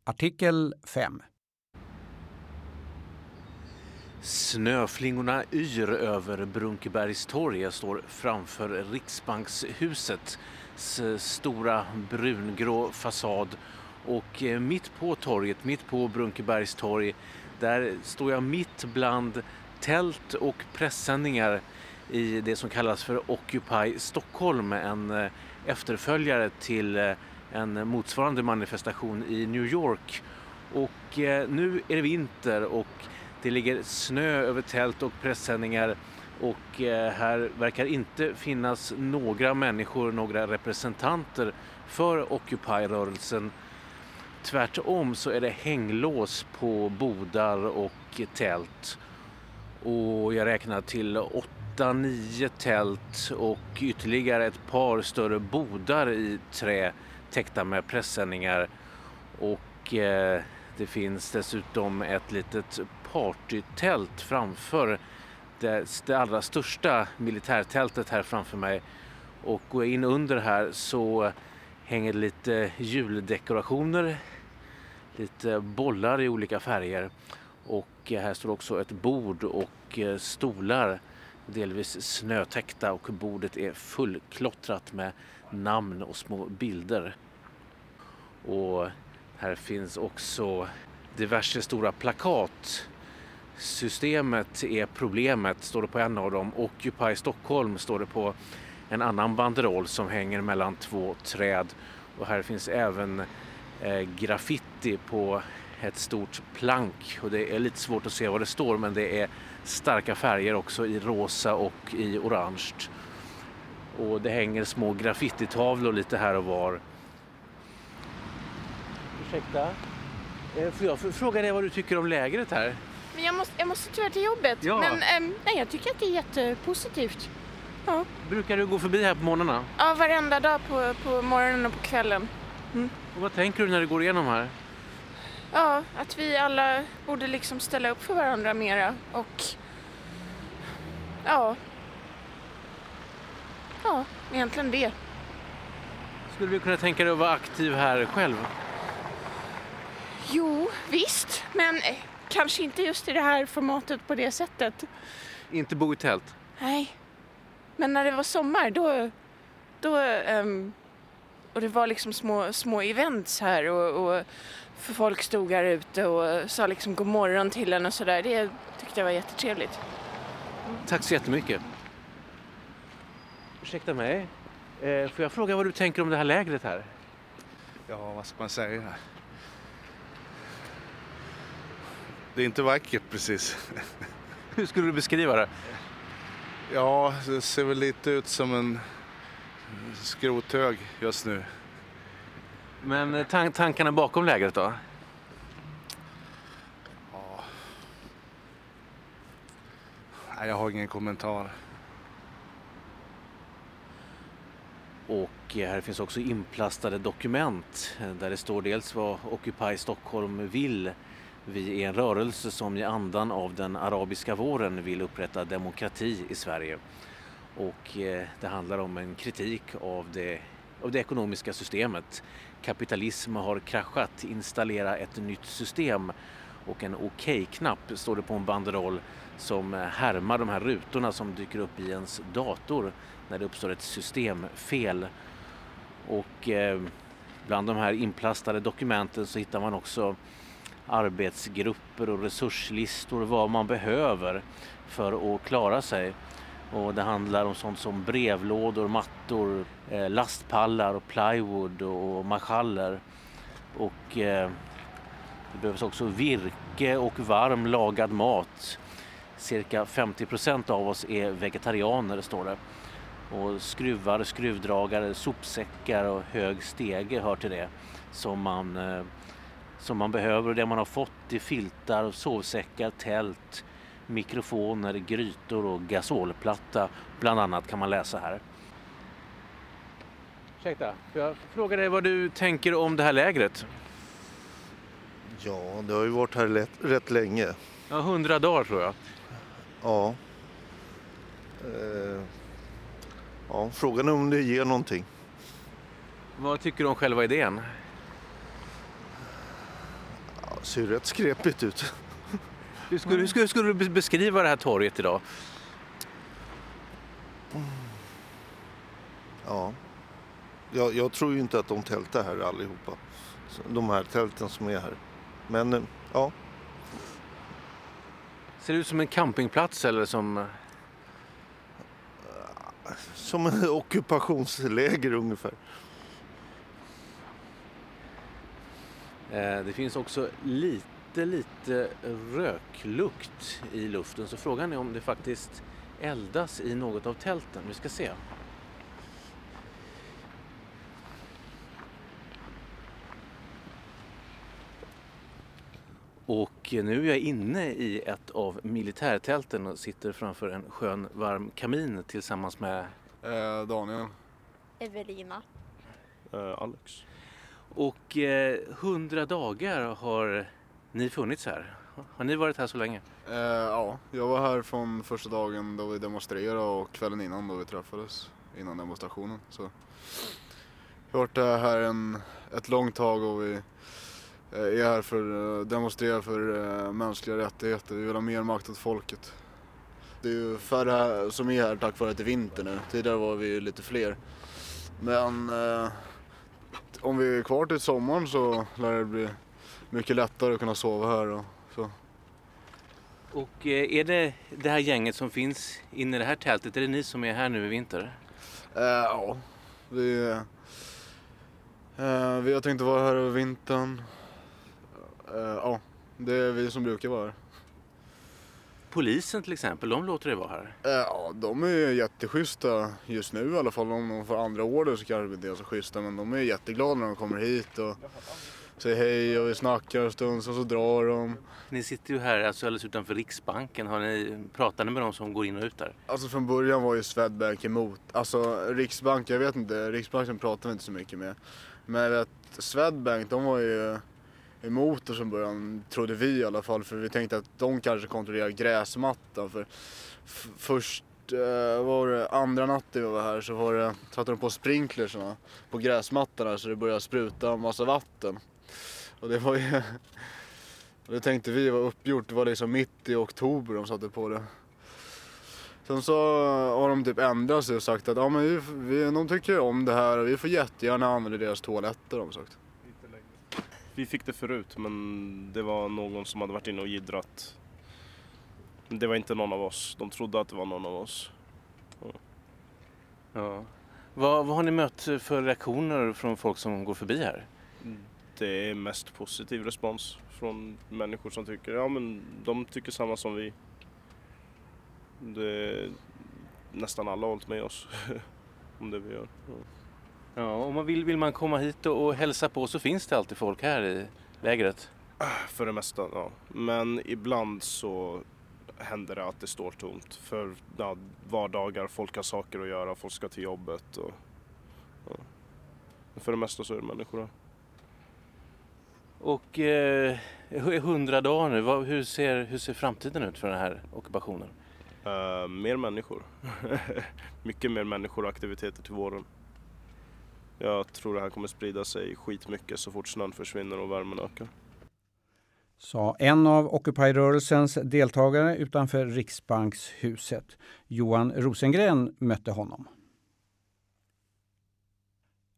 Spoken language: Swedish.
Artikel 5. Snöflingorna yr över Brunkebergstorg. Jag står framför Riksbankshuset stora brungrå fasad och mitt på torget, mitt på Brunkebergstorg, där står jag mitt bland tält och pressändningar i det som kallas för Occupy Stockholm, en efterföljare till en motsvarande manifestation i New York. Och nu är det vinter och det ligger snö över tält och pressändningar och här verkar inte finnas några människor, några representanter för Occupy-rörelsen. Tvärtom så är det hänglås på bodar och tält. Och jag räknar till 8-9 tält och ytterligare ett par större bodar i trä täckta med pressändningar. Och det finns dessutom ett litet partytält framför det allra största militärtältet här framför mig. Och går jag in under här så hänger lite juldekorationer, lite bollar i olika färger. Och här står också ett bord och stolar, delvis snötäckta, och bordet är fullklottrat med namn och små bilder. Och här finns också diverse stora plakat. Systemet är problemet, står det på en av dem. Occupy Stockholm står det på en annan banderoll som hänger mellan 2 träd. Och här finns även graffiti på ett stort plank. Och det är lite svårt att se vad det står, men det är starka färger också i rosa och i orange. Och det hänger små graffititavlor lite här och var. Ursäkta? Får jag fråga dig vad du tycker om lägret här? Men jag måste tyvärr till jobbet. Ja. Men nej, jag tycker att det är jättepositivt. Ja. Brukar du gå förbi här på morgnarna? Ja, varenda dag på morgonen och på kvällen. Och vad tänker du när du går igenom här? Ja, att vi alla borde liksom ställa upp för varandra mera. Och ja, egentligen det. Skulle du kunna tänka dig att vara aktiv här själv? Jo, visst. Men kanske inte just i det här formatet på det sättet. Inte bo i tält? Nej. Men när det var sommar, då och det var liksom små events här och för folk stod här ute och sa liksom god morgon till en och sådär. Det tyckte jag var jättetrevligt. Tack så jättemycket. Ursäkta mig. Får jag fråga vad du tänker om det här lägret här? Ja, vad ska man säga? Det är inte vackert precis. Hur skulle du beskriva det? Ja, det ser väl lite ut som en skrothög just nu. Men tankarna bakom lägret då? Ja. Nej, jag har ingen kommentar. Och här finns också inplastade dokument där det står dels vad Occupy Stockholm vill. Vi är en rörelse som i andan av den arabiska våren vill upprätta demokrati i Sverige. Och det handlar om en kritik av det ekonomiska systemet. Kapitalism har kraschat, installera ett nytt system. Och en okej-knapp står det på en banderoll som härmar de här rutorna som dyker upp i ens dator när det uppstår ett systemfel. Och bland de här inplastade dokumenten så hittar man också arbetsgrupper och resurslistor, vad man behöver för att klara sig. Och det handlar om sånt som brevlådor, mattor, lastpallar och plywood och marschaller. Och det behövs också virke och varm lagad mat. Cirka 50% av oss är vegetarianer, står det. Och skruvar, skruvdragare, sopsäckar och hög stege hör till det som man behöver. Det man har fått i filtar, sovsäckar, tält, mikrofoner, grytor och gasolplatta bland annat kan man läsa här. Ursäkta, jag frågar dig vad du tänker om det här lägret? Ja, det har ju varit här rätt länge. Ja, 100 dagar tror jag. Ja. Ja, frågan är om det ger någonting. Vad tycker du om själva idén? Ser ju rätt skrepigt ut. Hur skulle du beskriva det här torget idag? Ja. Jag tror ju inte att de tältar här allihopa. De här tälten som är här. Men ja. Ser det ut som en campingplats eller som... Som en ockupationsläger ungefär. Det finns också lite röklukt i luften. Så frågan är om det faktiskt eldas i något av tälten. Vi ska se. Och nu är jag inne i ett av militärtälten och sitter framför en skön varm kamin tillsammans med Daniel. Evelina. Alex. Och 100 dagar har ni funnits här. Har ni varit här så länge? Ja, jag var här från första dagen då vi demonstrerade och kvällen innan då vi träffades innan demonstrationen. Så jag har varit här ett långt tag och vi är här för att demonstrera för mänskliga rättigheter. Vi vill ha mer makt åt folket. Det är ju färre som är här tack vare att det är vinter nu. Tidigare var vi lite fler. Men om vi är kvar till sommaren så lär det bli mycket lättare att kunna sova här och så. Och är det här gänget som finns inne i det här tältet, är det ni som är här nu i vinter? Ja, vi har tänkt att vara här över vintern. Ja, det är vi som brukar vara här. Polisen till exempel, de låter det vara här. Ja, de är jätteschyssta just nu i alla fall. Om de får andra order så kanske det är så schyssta. Men de är jätteglada när de kommer hit och säger hej och vi snackar en stund så drar de. Ni sitter ju här alltså alldeles utanför Riksbanken. Har ni pratat med de som går in och ut där? Alltså från början var ju Swedbank emot. Alltså Riksbanken, jag vet inte, Riksbanken pratar vi inte så mycket med. Men jag vet, Swedbank, de var ju emot oss från början, trodde vi i alla fall. För vi tänkte att de kanske kontrollerar gräsmattan. För först var det andra natten vi var här så satte de på sprinklersarna på gräsmattorna så det började spruta en massa vatten. Och det var ju... Det tänkte vi var uppgjort, det var liksom mitt i oktober de satte på det. Sen så har de typ ändrat sig och sagt att ja, men de tycker om det här och vi får jättegärna använda deras toaletter, de sagt. Vi fick det förut men det var någon som hade varit inne och gidrat. Det var inte någon av oss, de trodde att det var någon av oss. Ja. Vad har ni mött för reaktioner från folk som går förbi här? Det är mest positiv respons från människor som tycker, ja men de tycker samma som vi. Nästan alla har hållit med oss om det vi gör. Ja, om man vill man komma hit och hälsa på så finns det alltid folk här i lägret. För det mesta, ja. Men ibland så händer det att det står tomt. För vardagar, folk har saker att göra, folk ska till jobbet. För det mesta så är det människor här. Och 100 dagar nu, hur ser framtiden ut för den här ockupationen? Mer människor. Mycket mer människor och aktiviteter till våren. Jag tror det här kommer sprida sig skitmycket så fort snön försvinner och värmen ökar. Sa en av Occupy-rörelsens deltagare utanför Riksbankshuset. Johan Rosengren mötte honom.